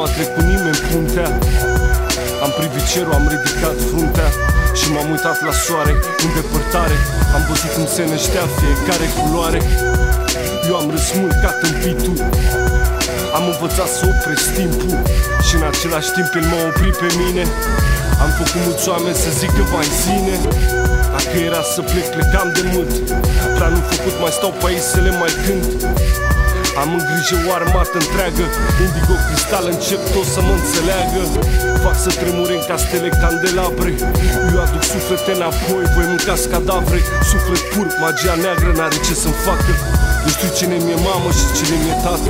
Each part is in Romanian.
a trecut nimeni puntea. Am privit cerul, am ridicat fruntea și m-am uitat la soare în depărtare. Am văzut cum se năștea fiecare culoare. Eu am râs mult ca tâmpitul. Am învățat să opresc timpul și în același timp el m-a oprit pe mine. Am făcut mulți oameni să zică vai zine. Dacă era să plec, plecam de mult. Planul făcut, mai stau pe aici să le mai cânt. Am în grijă o armată întreagă. Indigo cristal, încep tot să mă înțeleagă. Fac să tremure în castele candelabre. Eu aduc suflete înapoi, voi mâncați cadavre. Suflet pur, magia neagră n-are ce să-mi facă. Nu știu cine mi-e mamă și cine mi-e tată.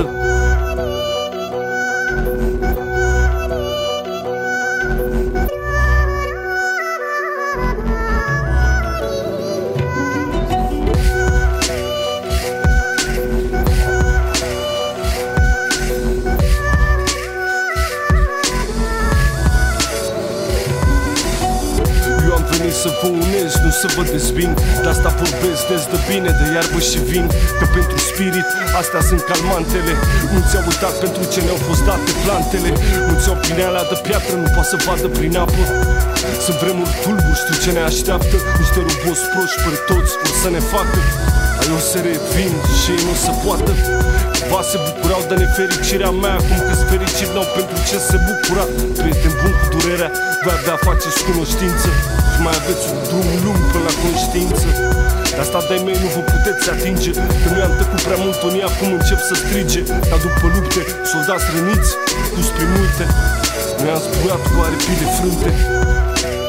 Să vă unez, nu să vă dezbin. De asta vorbesc des de bine, de iarbă și vin. Că pentru spirit, astea sunt calmantele. Nu ți-au uitat pentru ce ne-au fost date plantele. Nu ți-au pineala de piatră, nu poate să vadă prin apă. Sunt vremuri tulburi, știu ce ne așteaptă. Niște roboți proști pe toți vor să ne facă. Ai o să revin și ei nu se poată. Va se bucurau de nefericirea mea, acum că-s fericit n-au pentru ce se bucura. Prieten bun cu durerea, voi avea faceți cunoștință și mai aveți un drum lung până la conștiință. De asta de-ai mei nu vă puteți atinge, că noi am tăcut prea mult, unii acum încep să strige. Ca după lupte, soldați răniți, dus prin multe. Noi am zburat cu aripi de frânte.